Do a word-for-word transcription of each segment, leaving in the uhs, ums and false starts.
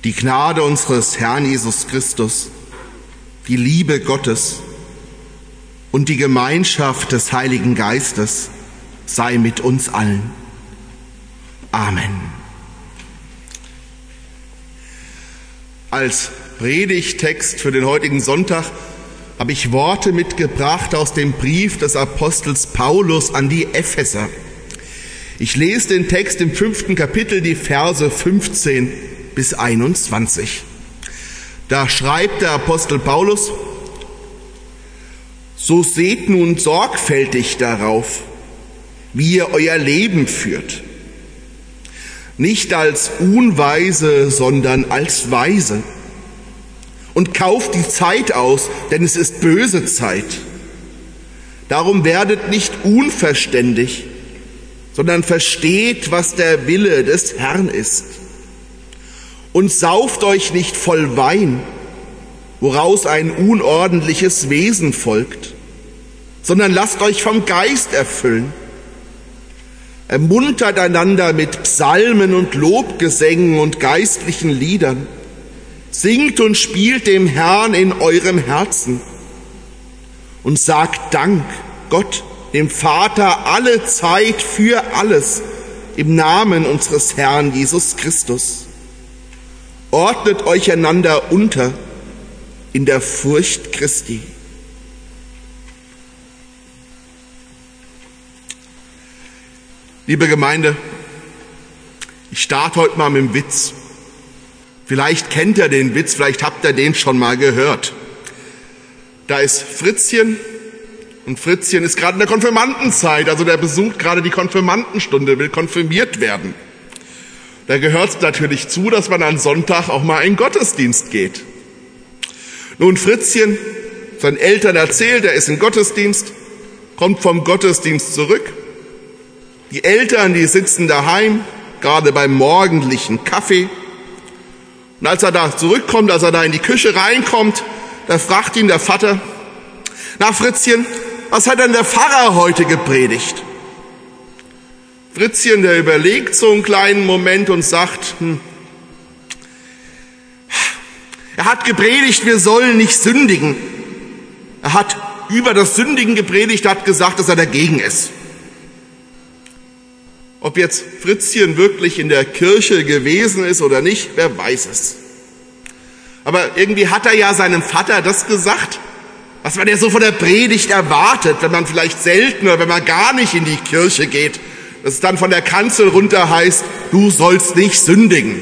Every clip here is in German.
Die Gnade unseres Herrn Jesus Christus, die Liebe Gottes und die Gemeinschaft des Heiligen Geistes sei mit uns allen. Amen. Als Predigttext für den heutigen Sonntag habe ich Worte mitgebracht aus dem Brief des Apostels Paulus an die Epheser. Ich lese den Text im fünften Kapitel, die Verse fünfzehn bis einundzwanzig. Da schreibt der Apostel Paulus: So seht nun sorgfältig darauf, wie ihr euer Leben führt. Nicht als Unweise, sondern als Weise. Und kauft die Zeit aus, denn es ist böse Zeit. Darum werdet nicht unverständig, sondern versteht, was der Wille des Herrn ist. Und sauft euch nicht voll Wein, woraus ein unordentliches Wesen folgt, sondern lasst euch vom Geist erfüllen. Ermuntert einander mit Psalmen und Lobgesängen und geistlichen Liedern. Singt und spielt dem Herrn in eurem Herzen und sagt Dank Gott, dem Vater, alle Zeit für alles, im Namen unseres Herrn Jesus Christus. Ordnet euch einander unter in der Furcht Christi. Liebe Gemeinde, ich starte heute mal mit dem Witz. Vielleicht kennt ihr den Witz, vielleicht habt ihr den schon mal gehört. Da ist Fritzchen und Fritzchen ist gerade in der Konfirmandenzeit, also der besucht gerade die Konfirmandenstunde, will konfirmiert werden. Da gehört es natürlich zu, dass man an Sonntag auch mal in den Gottesdienst geht. Nun, Fritzchen, seinen Eltern erzählt, er ist im Gottesdienst, kommt vom Gottesdienst zurück. Die Eltern, die sitzen daheim, gerade beim morgendlichen Kaffee. Und als er da zurückkommt, als er da in die Küche reinkommt, da fragt ihn der Vater: Na Fritzchen, was hat denn der Pfarrer heute gepredigt? Fritzchen, der überlegt so einen kleinen Moment und sagt, hm, er hat gepredigt, wir sollen nicht sündigen. Er hat über das Sündigen gepredigt, hat gesagt, dass er dagegen ist. Ob jetzt Fritzchen wirklich in der Kirche gewesen ist oder nicht, wer weiß es. Aber irgendwie hat er ja seinem Vater das gesagt, was man ja so von der Predigt erwartet, wenn man vielleicht selten oder wenn man gar nicht in die Kirche geht, dass es dann von der Kanzel runter heißt, du sollst nicht sündigen.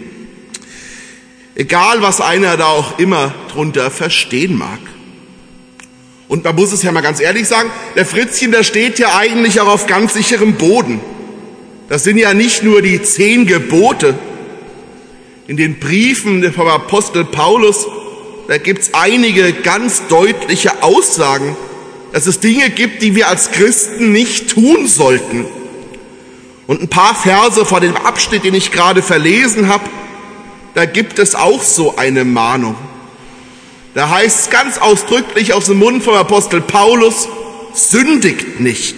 Egal, was einer da auch immer drunter verstehen mag. Und man muss es ja mal ganz ehrlich sagen, der Fritzchen, der steht ja eigentlich auch auf ganz sicherem Boden. Das sind ja nicht nur die zehn Gebote. In den Briefen vom Apostel Paulus, da gibt's einige ganz deutliche Aussagen, dass es Dinge gibt, die wir als Christen nicht tun sollten. Und ein paar Verse vor dem Abschnitt, den ich gerade verlesen habe, da gibt es auch so eine Mahnung. Da heißt es ganz ausdrücklich aus dem Mund vom Apostel Paulus, sündigt nicht.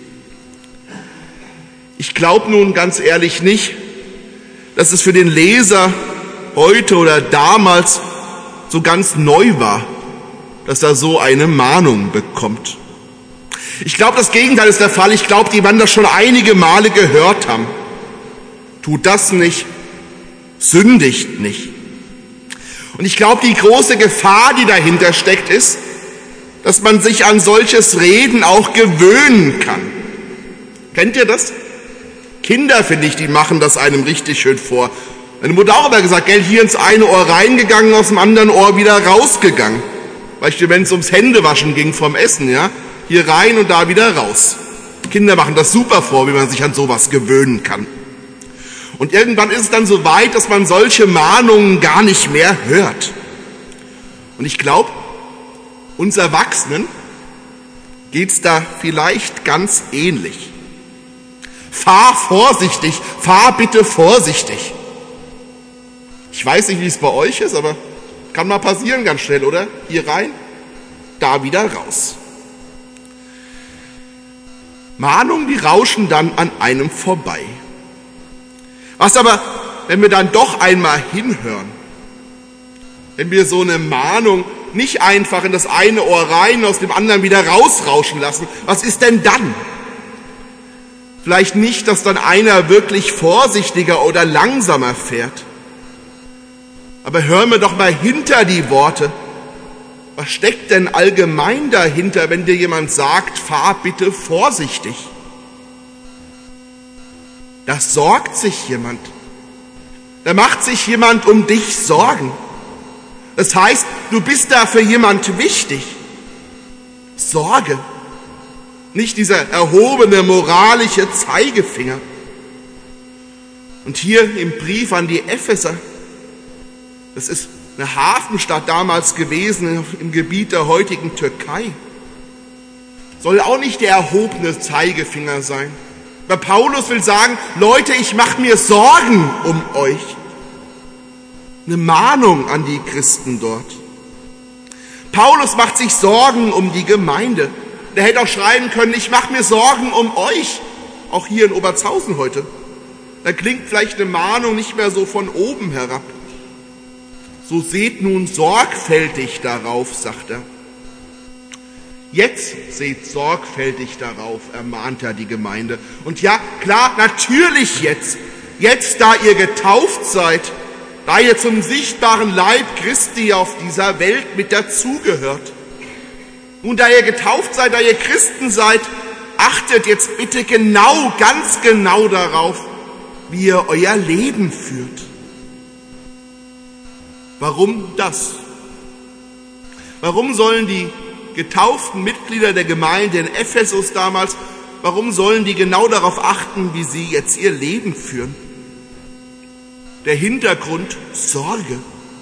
Ich glaube nun ganz ehrlich nicht, dass es für den Leser heute oder damals so ganz neu war, dass er so eine Mahnung bekommt. Ich glaube, das Gegenteil ist der Fall. Ich glaube, die werden das schon einige Male gehört haben. Tut das nicht, sündigt nicht. Und ich glaube, die große Gefahr, die dahinter steckt, ist, dass man sich an solches Reden auch gewöhnen kann. Kennt ihr das? Kinder, finde ich, die machen das einem richtig schön vor. Meine Mutter auch immer gesagt, gell, hier ins eine Ohr reingegangen, aus dem anderen Ohr wieder rausgegangen. Beispiel, wenn es ums Händewaschen ging vom Essen, ja, hier rein und da wieder raus. Kinder machen das super vor, wie man sich an sowas gewöhnen kann. Und irgendwann ist es dann so weit, dass man solche Mahnungen gar nicht mehr hört. Und ich glaube, uns Erwachsenen geht's da vielleicht ganz ähnlich. Fahr vorsichtig, fahr bitte vorsichtig. Ich weiß nicht, wie es bei euch ist, aber kann mal passieren ganz schnell, oder? Hier rein, da wieder raus. Mahnungen, die rauschen dann an einem vorbei. Was aber wenn wir dann doch einmal hinhören. Wenn wir so eine Mahnung nicht einfach in das eine Ohr rein, aus dem anderen wieder rausrauschen lassen. Was ist denn dann? Vielleicht nicht, dass dann einer wirklich vorsichtiger oder langsamer fährt. Aber hören wir doch mal hinter die Worte. Was steckt denn allgemein dahinter, wenn dir jemand sagt, fahr bitte vorsichtig? Da sorgt sich jemand. Da macht sich jemand um dich Sorgen. Das heißt, du bist da für jemand wichtig. Sorge. Nicht dieser erhobene moralische Zeigefinger. Und hier im Brief an die Epheser, das ist eine Hafenstadt damals gewesen im Gebiet der heutigen Türkei, soll auch nicht der erhobene Zeigefinger sein. Aber Paulus will sagen, Leute, ich mache mir Sorgen um euch. Eine Mahnung an die Christen dort. Paulus macht sich Sorgen um die Gemeinde. Der hätte auch schreiben können, ich mache mir Sorgen um euch, auch hier in Obertshausen heute. Da klingt vielleicht eine Mahnung nicht mehr so von oben herab. So seht nun sorgfältig darauf, sagt er. Jetzt seht sorgfältig darauf, ermahnt er die Gemeinde. Und ja, klar, natürlich jetzt. Jetzt, da ihr getauft seid, da ihr zum sichtbaren Leib Christi auf dieser Welt mit dazugehört. Nun, da ihr getauft seid, da ihr Christen seid, achtet jetzt bitte genau, ganz genau darauf, wie ihr euer Leben führt. Warum das? Warum sollen die getauften Mitglieder der Gemeinde in Ephesus damals, warum sollen die genau darauf achten, wie sie jetzt ihr Leben führen? Der Hintergrund, Sorge.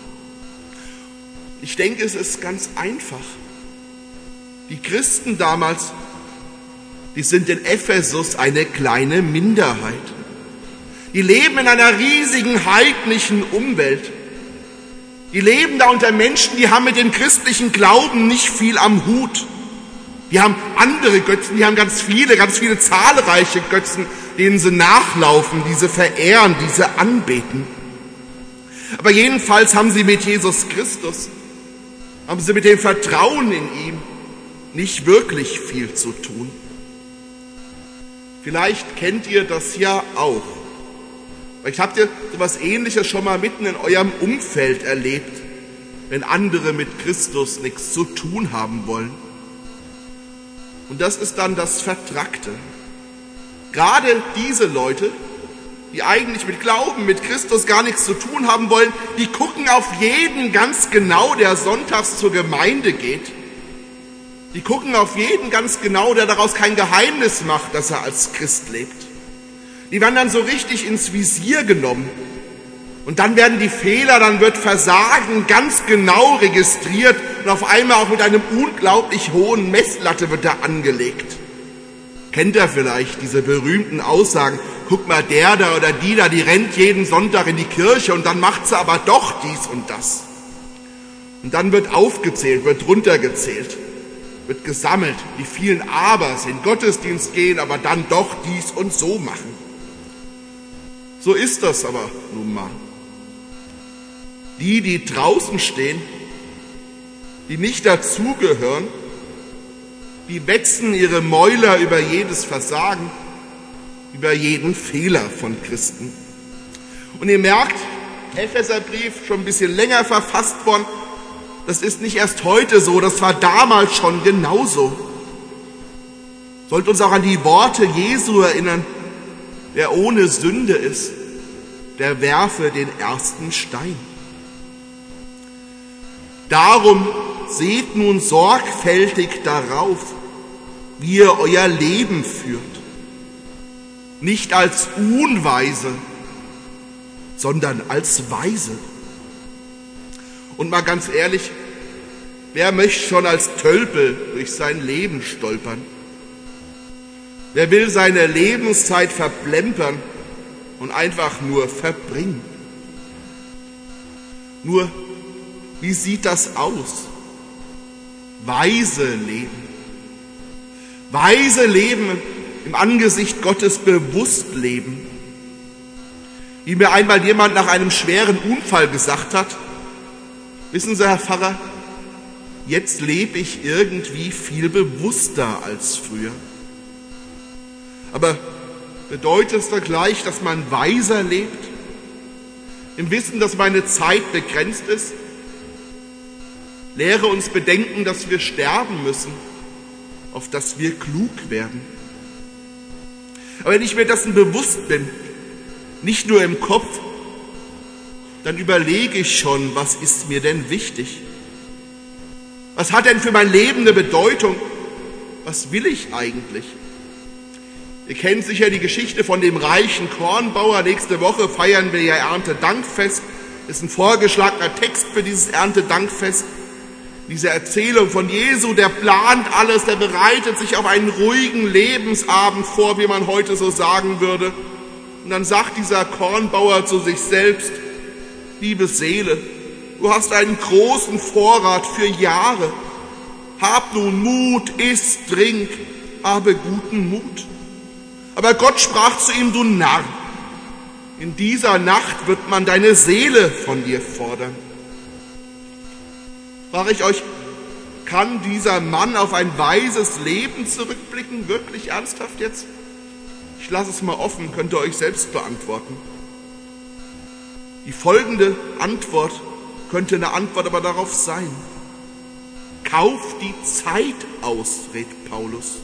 Ich denke, es ist ganz einfach. Die Christen damals, die sind in Ephesus eine kleine Minderheit. Die leben in einer riesigen heidnischen Umwelt. Die leben da unter Menschen, die haben mit dem christlichen Glauben nicht viel am Hut. Die haben andere Götzen, die haben ganz viele, ganz viele zahlreiche Götzen, denen sie nachlaufen, die sie verehren, die sie anbeten. Aber jedenfalls haben sie mit Jesus Christus, haben sie mit dem Vertrauen in ihm nicht wirklich viel zu tun. Vielleicht kennt ihr das ja auch. Vielleicht habt ihr sowas Ähnliches schon mal mitten in eurem Umfeld erlebt, wenn andere mit Christus nichts zu tun haben wollen. Und das ist dann das Vertrackte. Gerade diese Leute, die eigentlich mit Glauben, mit Christus gar nichts zu tun haben wollen, die gucken auf jeden ganz genau, der sonntags zur Gemeinde geht. Die gucken auf jeden ganz genau, der daraus kein Geheimnis macht, dass er als Christ lebt. Die werden dann so richtig ins Visier genommen. Und dann werden die Fehler, dann wird Versagen ganz genau registriert und auf einmal auch mit einem unglaublich hohen Messlatte wird da angelegt. Kennt ihr vielleicht diese berühmten Aussagen? Guck mal, der da oder die da, die rennt jeden Sonntag in die Kirche und dann macht sie aber doch dies und das. Und dann wird aufgezählt, wird runtergezählt, wird gesammelt, die vielen Abers in Gottesdienst gehen, aber dann doch dies und so machen. So ist das aber nun mal. Die, die draußen stehen, die nicht dazugehören, die wetzen ihre Mäuler über jedes Versagen, über jeden Fehler von Christen. Und ihr merkt, Epheserbrief schon ein bisschen länger verfasst worden, das ist nicht erst heute so, das war damals schon genauso. Sollte uns auch an die Worte Jesu erinnern, wer ohne Sünde ist, der werfe den ersten Stein. Darum seht nun sorgfältig darauf, wie ihr euer Leben führt. Nicht als Unweise, sondern als Weise. Und mal ganz ehrlich, wer möchte schon als Tölpel durch sein Leben stolpern? Wer will seine Lebenszeit verplempern und einfach nur verbringen? Nur, wie sieht das aus? Weise leben. Weise leben, im Angesicht Gottes bewusst leben. Wie mir einmal jemand nach einem schweren Unfall gesagt hat: Wissen Sie, Herr Pfarrer, jetzt lebe ich irgendwie viel bewusster als früher. Aber bedeutet es da gleich, dass man weiser lebt? Im Wissen, dass meine Zeit begrenzt ist? Lehre uns bedenken, dass wir sterben müssen, auf dass wir klug werden. Aber wenn ich mir dessen bewusst bin, nicht nur im Kopf, dann überlege ich schon, was ist mir denn wichtig? Was hat denn für mein Leben eine Bedeutung? Was will ich eigentlich? Ihr kennt sicher die Geschichte von dem reichen Kornbauer. Nächste Woche feiern wir ja Erntedankfest. Das ist ein vorgeschlagener Text für dieses Erntedankfest. Diese Erzählung von Jesu, der plant alles, der bereitet sich auf einen ruhigen Lebensabend vor, wie man heute so sagen würde. Und dann sagt dieser Kornbauer zu sich selbst: Liebe Seele, du hast einen großen Vorrat für Jahre. Hab nun Mut, iss, trink, habe guten Mut. Aber Gott sprach zu ihm: Du Narr, in dieser Nacht wird man deine Seele von dir fordern. Frage ich euch, kann dieser Mann auf ein weises Leben zurückblicken? Wirklich ernsthaft jetzt? Ich lasse es mal offen, könnt ihr euch selbst beantworten. Die folgende Antwort könnte eine Antwort aber darauf sein: Kauf die Zeit aus, rät Paulus.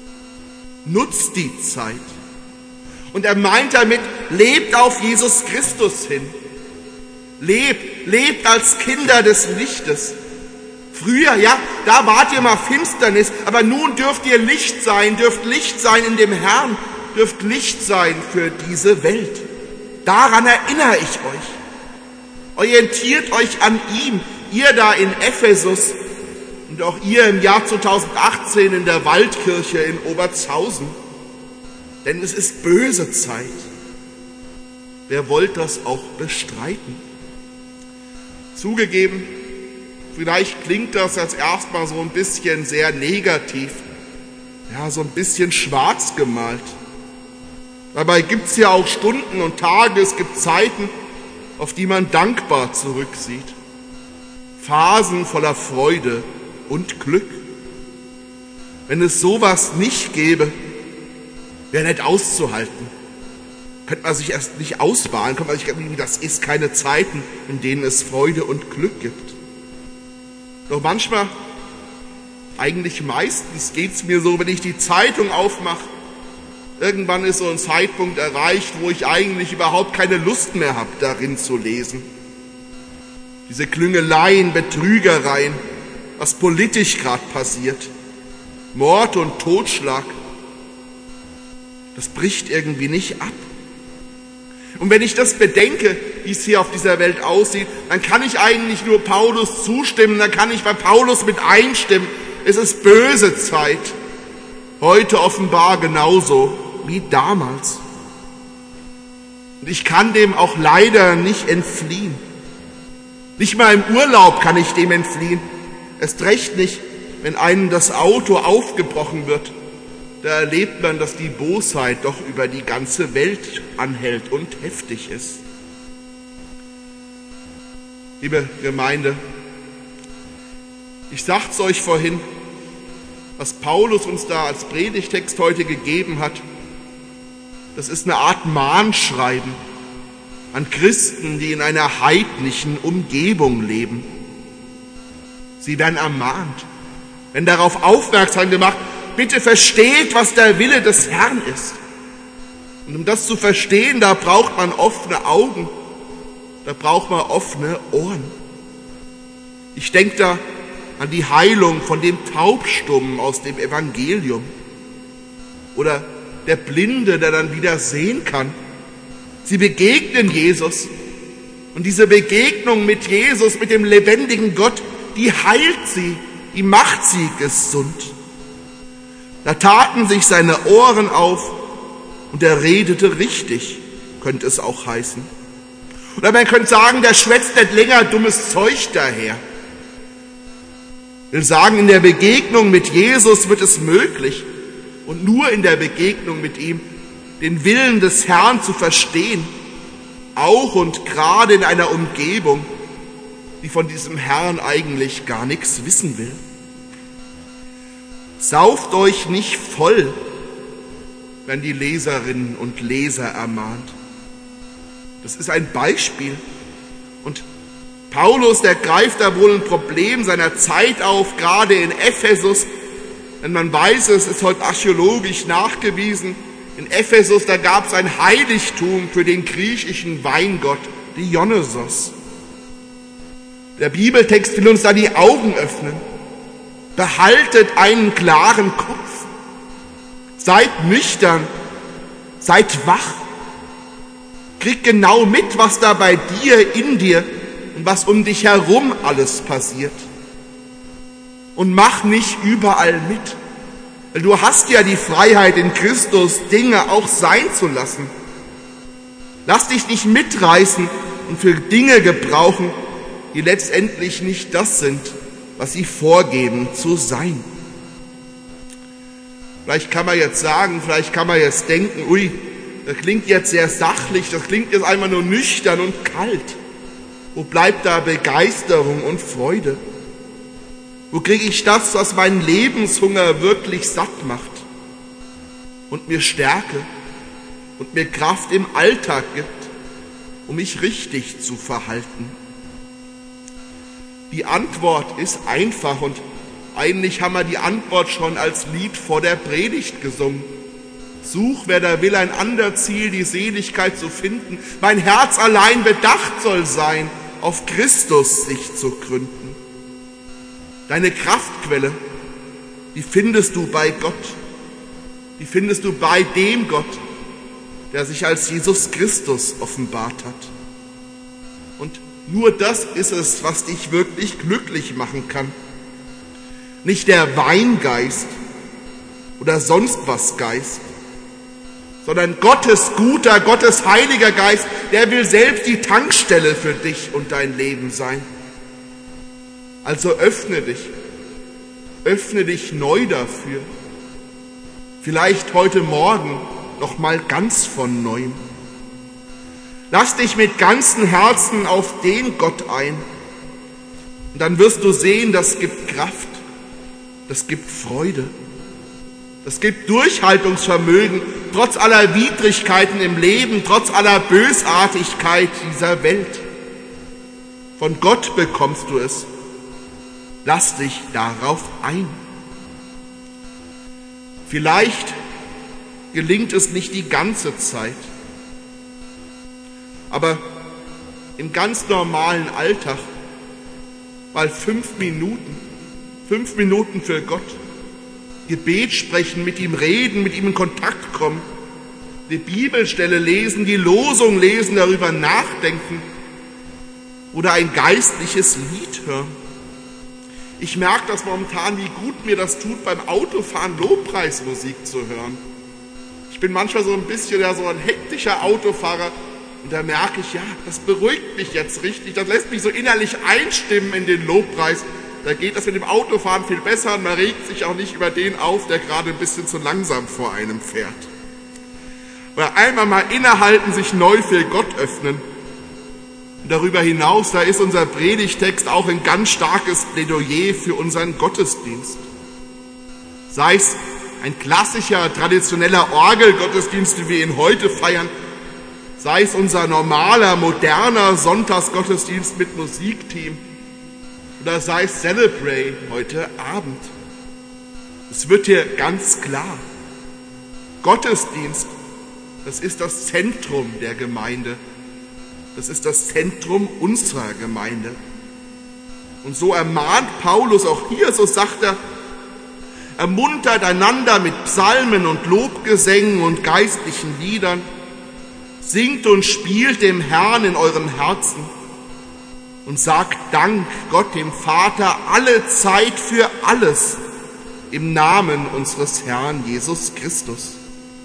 Nutzt die Zeit. Und er meint damit, lebt auf Jesus Christus hin. Lebt, lebt als Kinder des Lichtes. Früher, ja, da wart ihr mal Finsternis, aber nun dürft ihr Licht sein, dürft Licht sein in dem Herrn, dürft Licht sein für diese Welt. Daran erinnere ich euch. Orientiert euch an ihm, ihr da in Ephesus und auch ihr im Jahr zweitausendachtzehn in der Waldkirche in Obertshausen. Denn es ist böse Zeit. Wer wollte das auch bestreiten? Zugegeben, vielleicht klingt das jetzt erstmal so ein bisschen sehr negativ, ja, so ein bisschen schwarz gemalt. Dabei gibt es ja auch Stunden und Tage, es gibt Zeiten, auf die man dankbar zurücksieht. Phasen voller Freude und Glück. Wenn es sowas nicht gäbe, wäre nicht auszuhalten. Könnte man sich erst nicht ausmalen, könnte man sich, das ist keine Zeiten, in denen es Freude und Glück gibt. Doch manchmal, eigentlich meistens geht's mir so, wenn ich die Zeitung aufmache, irgendwann ist so ein Zeitpunkt erreicht, wo ich eigentlich überhaupt keine Lust mehr habe, darin zu lesen. Diese Klüngeleien, Betrügereien, was politisch gerade passiert, Mord und Totschlag, das bricht irgendwie nicht ab. Und wenn ich das bedenke, wie es hier auf dieser Welt aussieht, dann kann ich eigentlich nur Paulus zustimmen, dann kann ich bei Paulus mit einstimmen. Es ist böse Zeit. Heute offenbar genauso wie damals. Und ich kann dem auch leider nicht entfliehen. Nicht mal im Urlaub kann ich dem entfliehen. Erst recht nicht, wenn einem das Auto aufgebrochen wird. Da erlebt man, dass die Bosheit doch über die ganze Welt anhält und heftig ist. Liebe Gemeinde, ich sag's euch vorhin, was Paulus uns da als Predigtext heute gegeben hat, das ist eine Art Mahnschreiben an Christen, die in einer heidnischen Umgebung leben. Sie werden ermahnt, werden darauf aufmerksam gemacht: Bitte versteht, was der Wille des Herrn ist. Und um das zu verstehen, da braucht man offene Augen, da braucht man offene Ohren. Ich denke da an die Heilung von dem Taubstummen aus dem Evangelium. Oder der Blinde, der dann wieder sehen kann. Sie begegnen Jesus. Und diese Begegnung mit Jesus, mit dem lebendigen Gott, die heilt sie, die macht sie gesund. Da taten sich seine Ohren auf und er redete richtig, könnte es auch heißen. Oder man könnte sagen, der schwätzt nicht länger dummes Zeug daher. Ich will sagen, in der Begegnung mit Jesus wird es möglich und nur in der Begegnung mit ihm den Willen des Herrn zu verstehen auch und gerade in einer Umgebung, die von diesem Herrn eigentlich gar nichts wissen will. Sauft euch nicht voll, wenn die Leserinnen und Leser ermahnt. Das ist ein Beispiel. Und Paulus, der greift da wohl ein Problem seiner Zeit auf, gerade in Ephesus. Denn man weiß, es ist heute archäologisch nachgewiesen, in Ephesus, da gab es ein Heiligtum für den griechischen Weingott Dionysos. Der Bibeltext will uns da die Augen öffnen. Behaltet einen klaren Kopf. Seid nüchtern. Seid wach. Krieg genau mit, was da bei dir, in dir und was um dich herum alles passiert. Und mach nicht überall mit. Weil du hast ja die Freiheit in Christus, Dinge auch sein zu lassen. Lass dich nicht mitreißen und für Dinge gebrauchen, die letztendlich nicht das sind, was sie vorgeben zu sein. Vielleicht kann man jetzt sagen, vielleicht kann man jetzt denken, ui, das klingt jetzt sehr sachlich, das klingt jetzt einfach nur nüchtern und kalt. Wo bleibt da Begeisterung und Freude? Wo kriege ich das, was meinen Lebenshunger wirklich satt macht und mir Stärke und mir Kraft im Alltag gibt, um mich richtig zu verhalten? Die Antwort ist einfach und eigentlich haben wir die Antwort schon als Lied vor der Predigt gesungen. Such, wer da will, ein ander Ziel, die Seligkeit zu finden. Mein Herz allein bedacht soll sein, auf Christus sich zu gründen. Deine Kraftquelle, die findest du bei Gott. Die findest du bei dem Gott, der sich als Jesus Christus offenbart hat. Und nur das ist es, was dich wirklich glücklich machen kann. Nicht der Weingeist oder sonst was Geist, sondern Gottes guter, Gottes heiliger Geist, der will selbst die Tankstelle für dich und dein Leben sein. Also öffne dich, öffne dich neu dafür. Vielleicht heute Morgen noch mal ganz von Neuem. Lass dich mit ganzem Herzen auf den Gott ein. Und dann wirst du sehen, das gibt Kraft, das gibt Freude, das gibt Durchhaltungsvermögen, trotz aller Widrigkeiten im Leben, trotz aller Bösartigkeit dieser Welt. Von Gott bekommst du es. Lass dich darauf ein. Vielleicht gelingt es nicht die ganze Zeit, aber im ganz normalen Alltag, mal fünf Minuten, fünf Minuten für Gott, Gebet sprechen, mit ihm reden, mit ihm in Kontakt kommen, die Bibelstelle lesen, die Losung lesen, darüber nachdenken oder ein geistliches Lied hören. Ich merke das momentan, wie gut mir das tut, beim Autofahren Lobpreismusik zu hören. Ich bin manchmal so ein bisschen ja, so ein hektischer Autofahrer und da merke ich, ja, das beruhigt mich jetzt richtig, das lässt mich so innerlich einstimmen in den Lobpreis. Da geht das mit dem Autofahren viel besser und man regt sich auch nicht über den auf, der gerade ein bisschen zu langsam vor einem fährt. Oder einmal mal innehalten, sich neu für Gott öffnen. Und darüber hinaus, da ist unser Predigtext auch ein ganz starkes Plädoyer für unseren Gottesdienst. Sei es ein klassischer, traditioneller Orgelgottesdienst, wie wir ihn heute feiern, sei es unser normaler, moderner Sonntagsgottesdienst mit Musikteam, oder sei es Celebrate heute Abend. Es wird hier ganz klar, Gottesdienst, das ist das Zentrum der Gemeinde. Das ist das Zentrum unserer Gemeinde. Und so ermahnt Paulus auch hier, so sagt er, ermuntert einander mit Psalmen und Lobgesängen und geistlichen Liedern, singt und spielt dem Herrn in eurem Herzen und sagt Dank Gott dem Vater alle Zeit für alles im Namen unseres Herrn Jesus Christus.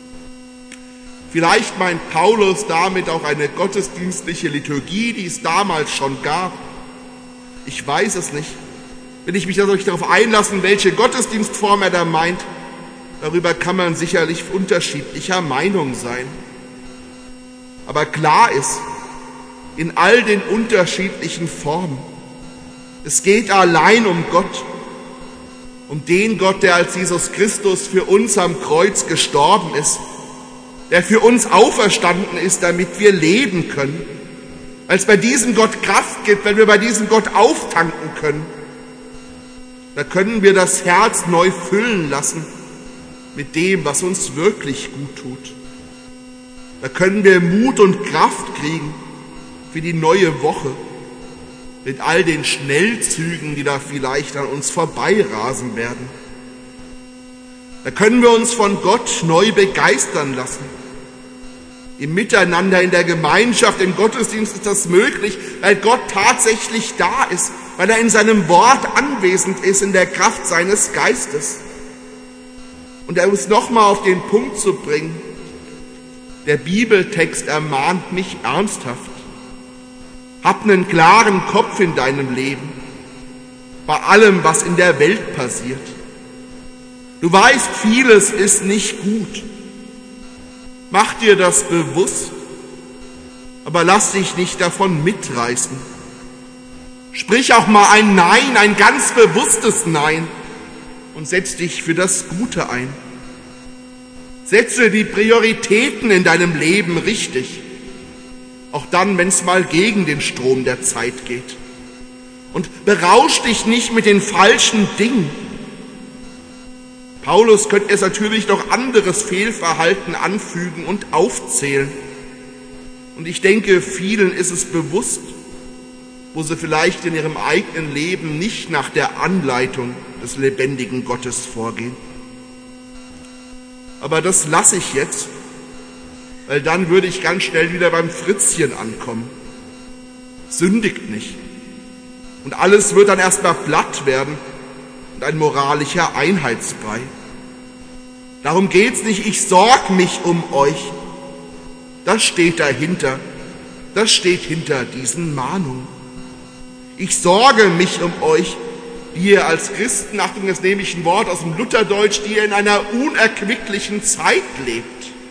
Vielleicht meint Paulus damit auch eine gottesdienstliche Liturgie, die es damals schon gab. Ich weiß es nicht. Will ich mich dadurch darauf einlassen, welche Gottesdienstform er da meint? Darüber kann man sicherlich unterschiedlicher Meinung sein. Aber klar ist, in all den unterschiedlichen Formen. Es geht allein um Gott, um den Gott, der als Jesus Christus für uns am Kreuz gestorben ist, der für uns auferstanden ist, damit wir leben können, weil es bei diesem Gott Kraft gibt, wenn wir bei diesem Gott auftanken können. Da können wir das Herz neu füllen lassen mit dem, was uns wirklich gut tut. Da können wir Mut und Kraft kriegen für die neue Woche, mit all den Schnellzügen, die da vielleicht an uns vorbeirasen werden. Da können wir uns von Gott neu begeistern lassen. Im Miteinander, in der Gemeinschaft, im Gottesdienst ist das möglich, weil Gott tatsächlich da ist, weil er in seinem Wort anwesend ist, in der Kraft seines Geistes. Und er uns nochmal auf den Punkt zu bringen, der Bibeltext ermahnt mich ernsthaft. Hab einen klaren Kopf in deinem Leben, bei allem, was in der Welt passiert. Du weißt, vieles ist nicht gut. Mach dir das bewusst, aber lass dich nicht davon mitreißen. Sprich auch mal ein Nein, ein ganz bewusstes Nein und setz dich für das Gute ein. Setze die Prioritäten in deinem Leben richtig. Auch dann, wenn es mal gegen den Strom der Zeit geht. Und berausch dich nicht mit den falschen Dingen. Paulus könnte es natürlich noch anderes Fehlverhalten anfügen und aufzählen. Und ich denke, vielen ist es bewusst, wo sie vielleicht in ihrem eigenen Leben nicht nach der Anleitung des lebendigen Gottes vorgehen. Aber das lasse ich jetzt, weil dann würde ich ganz schnell wieder beim Fritzchen ankommen. Sündigt nicht. Und alles wird dann erstmal platt werden und ein moralischer Einheitsbrei. Darum geht's nicht, ich sorg mich um euch. Das steht dahinter. Das steht hinter diesen Mahnungen. Ich sorge mich um euch, die ihr als Christen, Achtung, das nehme ich ein Wort aus dem Lutherdeutsch, die ihr in einer unerquicklichen Zeit lebt.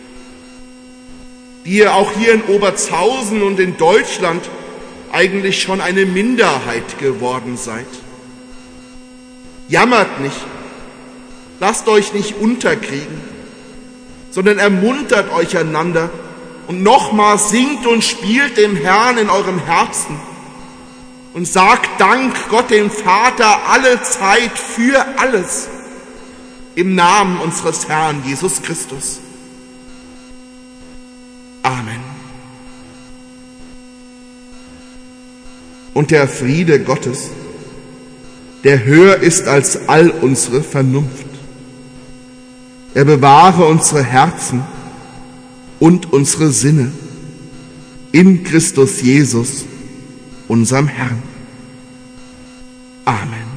Die ihr auch hier in Obertshausen und in Deutschland eigentlich schon eine Minderheit geworden seid. Jammert nicht, lasst euch nicht unterkriegen, sondern ermuntert euch einander und nochmals singt und spielt dem Herrn in eurem Herzen und sagt Dank Gott dem Vater alle Zeit für alles im Namen unseres Herrn Jesus Christus. Amen. Und der Friede Gottes, der höher ist als all unsere Vernunft, er bewahre unsere Herzen und unsere Sinne in Christus Jesus, unserem Herrn. Amen.